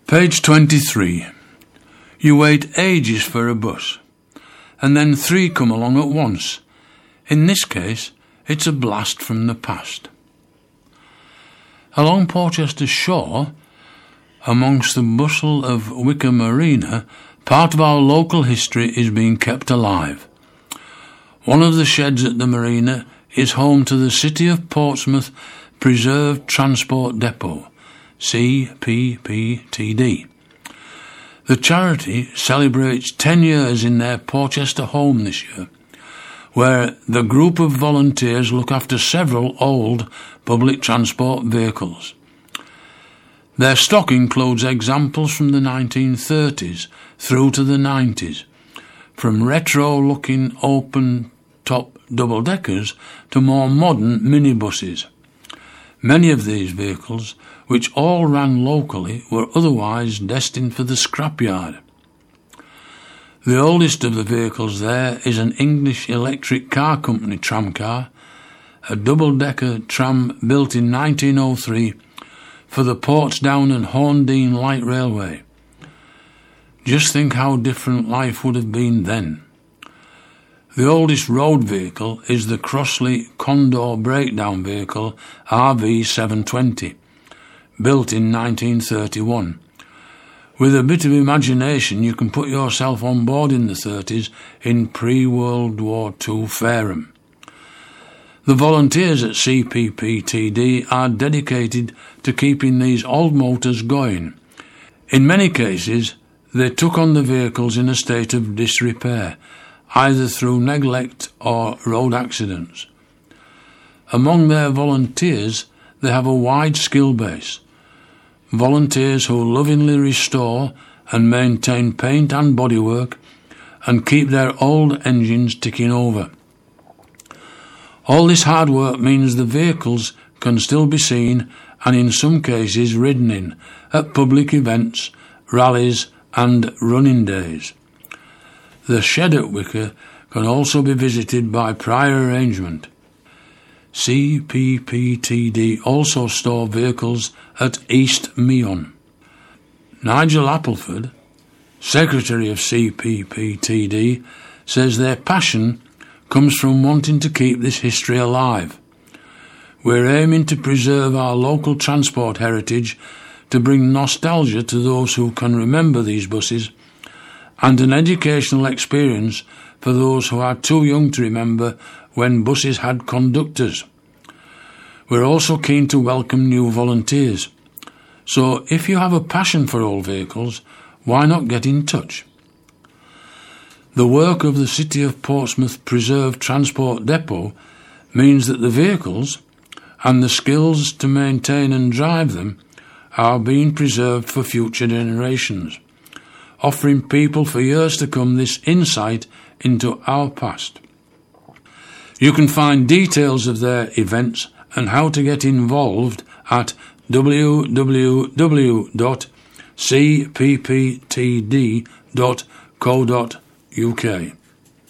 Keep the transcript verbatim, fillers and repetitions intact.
Page twenty-three. You wait ages for a bus, and then three come along at once. In this case, it's a blast from the past. Along Porchester shore, amongst the bustle of Wicker Marina, part of our local history is being kept alive. One of the sheds at the marina is home to the City of Portsmouth Preserved Transport Depot, C P P T D. The charity celebrates ten years in their Porchester home this year, where the group of volunteers look after several old public transport vehicles. Their stock includes examples from the nineteen thirties through to the nineties, from retro-looking open-top double-deckers to more modern minibuses. Many of these vehicles, which all ran locally, were otherwise destined for the scrapyard. The oldest of the vehicles there is an English Electric Car Company tramcar, a double-decker tram built in nineteen oh three for the Portsdown and Horndean Light Railway. Just think how different life would have been then. The oldest road vehicle is the Crossley Condor breakdown vehicle R V seven twenty, built in nineteen thirty-one. With a bit of imagination, you can put yourself on board in the thirties in pre-World War Two Fareham. The volunteers at C P P T D are dedicated to keeping these old motors going. In many cases, they took on the vehicles in a state of disrepair, either through neglect or road accidents. Among their volunteers, they have a wide skill base. Volunteers who lovingly restore and maintain paint and bodywork and keep their old engines ticking over. All this hard work means the vehicles can still be seen and in some cases ridden in at public events, rallies and running days. The shed at Wicker can also be visited by prior arrangement. C P P T D also store vehicles at East Meon. Nigel Appleford, Secretary of C P P T D, says their passion comes from wanting to keep this history alive. We're aiming to preserve our local transport heritage, to bring nostalgia to those who can remember these buses, and an educational experience for those who are too young to remember when buses had conductors. We're also keen to welcome new volunteers. So if you have a passion for old vehicles, why not get in touch? The work of the City of Portsmouth Preserved Transport Depot means that the vehicles and the skills to maintain and drive them are being preserved for future generations, offering people for years to come this insight into our past. You can find details of their events and how to get involved at w w w dot c p p t d dot co dot u k.